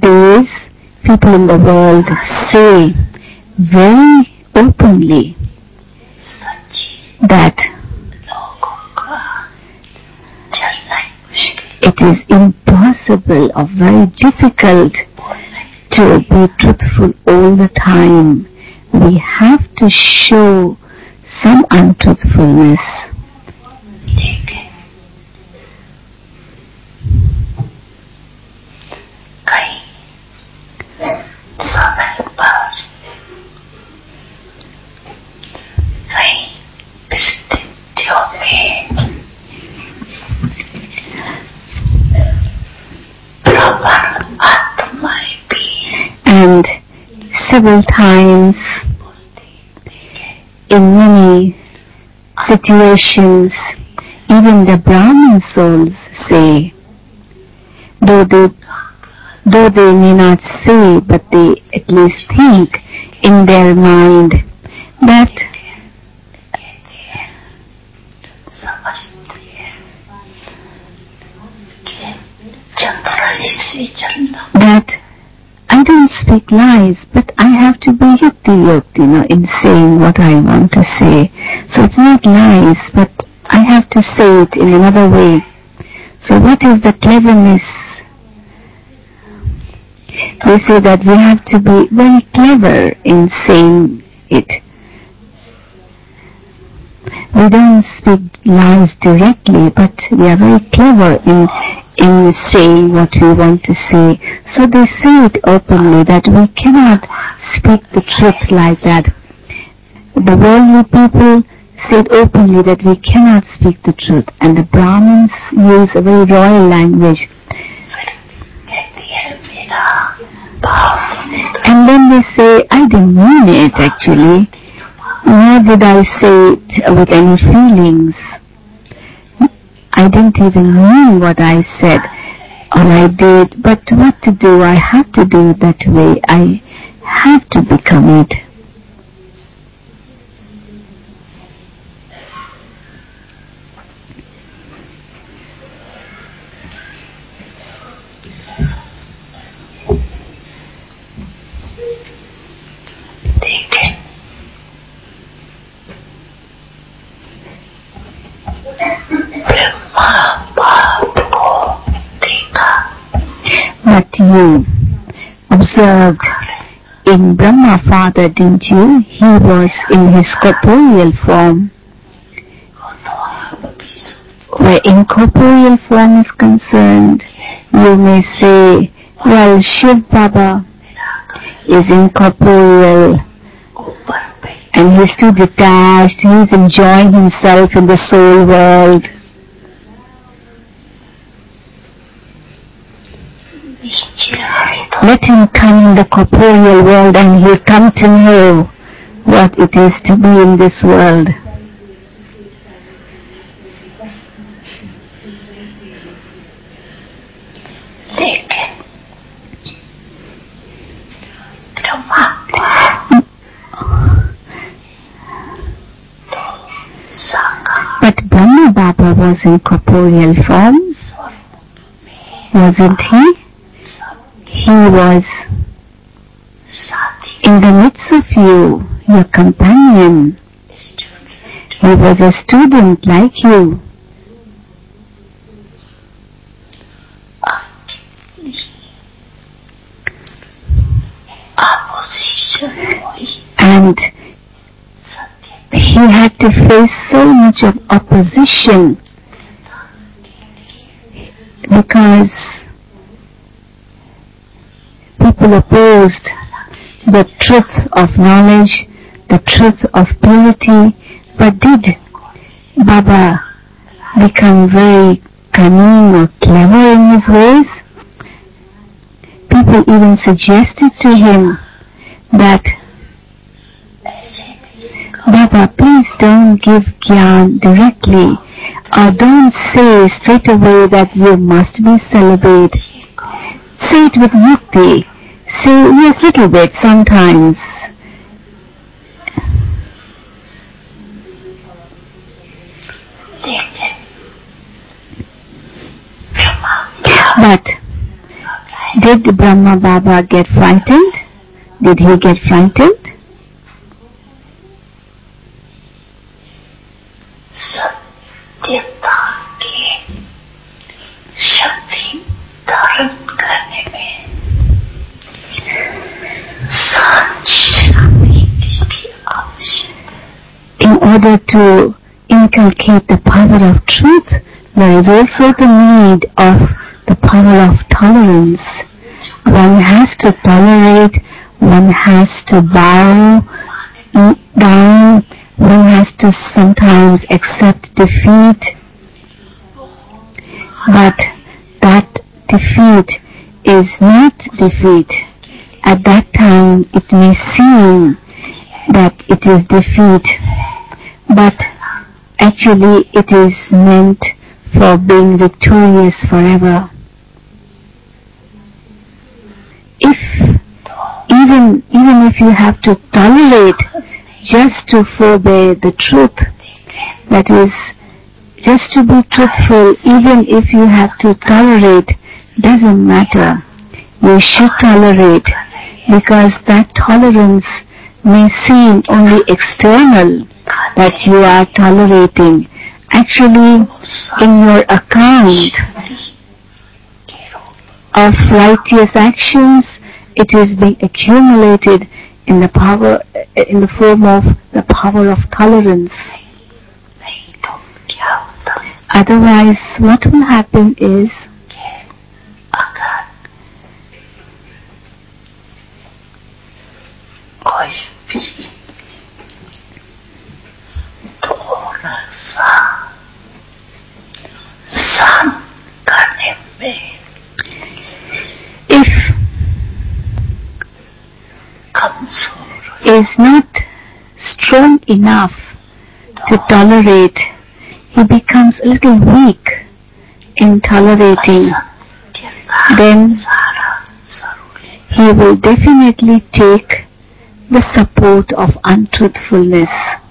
Nowadays, people in the world say very openly that it is impossible or very difficult to be truthful all the time. We have to show some untruthfulness. And several times in many situations, even the Brahmin souls say, though they may not say, but they at least think in their mind that I don't speak lies, but I have to be yukti, in saying what I want to say. So it's not lies, but I have to say it in another way. So what is the cleverness? They say that we have to be very clever in saying it. We don't speak lies directly, but we are very clever in saying what we want to say. So they say it openly that we cannot speak the truth like that. The worldly people say it openly that we cannot speak the truth, and the Brahmins use a very royal language. And then they say, I didn't mean it actually, nor did I say it with any feelings. I didn't even mean what I said or I did, but what to do? I have to do it that way. I have to become it. But you observed in Brahma Father, didn't you? He was in his corporeal form. Where incorporeal form is concerned, you may say, well, Shiv Baba is incorporeal and he's too detached, he's enjoying himself in the soul world. Let him come in the corporeal world and he'll come to know what it is to be in this world. But Brahma Baba was in corporeal form, wasn't he? He was in the midst of you, your companion. He was a student like you. And he had to face so much of opposition because people opposed the truth of knowledge, the truth of purity. But did Baba become very cunning or clever in his ways? People even suggested to him that, Baba, please don't give Gyan directly, or don't say straight away that you must be celibate. Say it with yukti. Say yes, little bit sometimes. But Did Brahma Baba get frightened? Did he get frightened? सत्यता की शक्ति धारण करने में शांति की आवश्यकता है. In order to inculcate the power of truth, there is also the need of the power of tolerance. One has to tolerate, one has to bow down, one has to sometimes accept defeat. But that defeat is not defeat. At that time it may seem that it is defeat, but actually it is meant for being victorious forever. Even if you have to tolerate just to forbear the truth, that is, just to be truthful, even if you have to tolerate, doesn't matter. You should tolerate, because that tolerance may seem only external, that you are tolerating. Actually, in your account of righteous actions, it is being accumulated in the form of the power of tolerance. Otherwise, what will happen is if is not strong enough to tolerate, he becomes a little weak in tolerating, then he will definitely take the support of untruthfulness.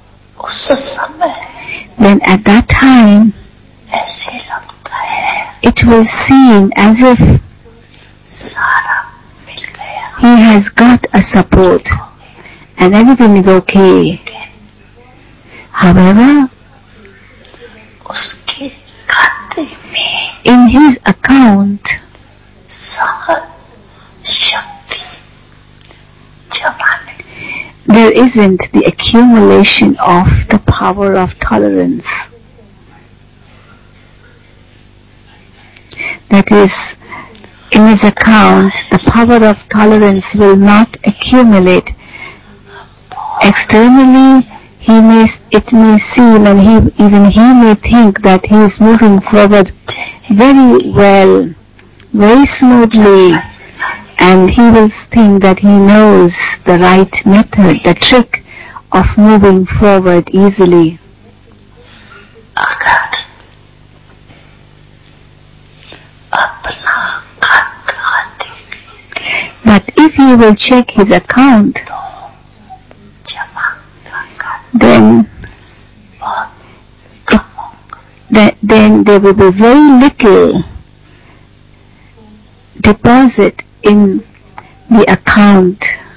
Then at that time, it will seem as if he has got a support and everything is okay. However, in his account, there isn't the accumulation of the power of tolerance. That is, in his account, the power of tolerance will not accumulate. Externally, it may seem, and even he may think that he is moving forward very well, very smoothly, and he will think that he knows the right method, the trick of moving forward easily. But if he will check his account, then there will be very little deposit in the account.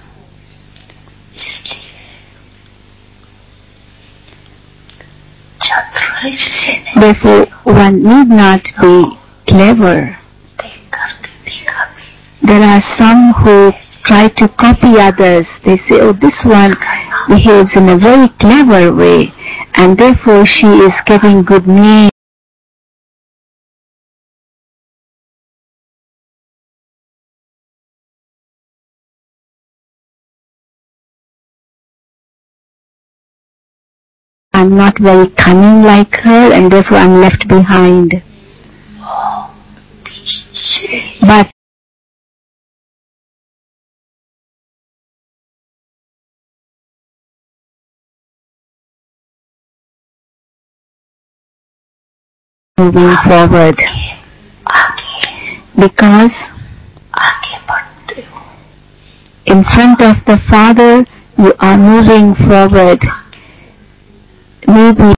Therefore, one need not be clever. There are some who try to copy others. They say, oh, this one behaves in a very clever way, and therefore she is getting good name. I'm not very cunning like her, and therefore I'm left behind. But moving forward, because in front of the Father you are moving forward. Maybe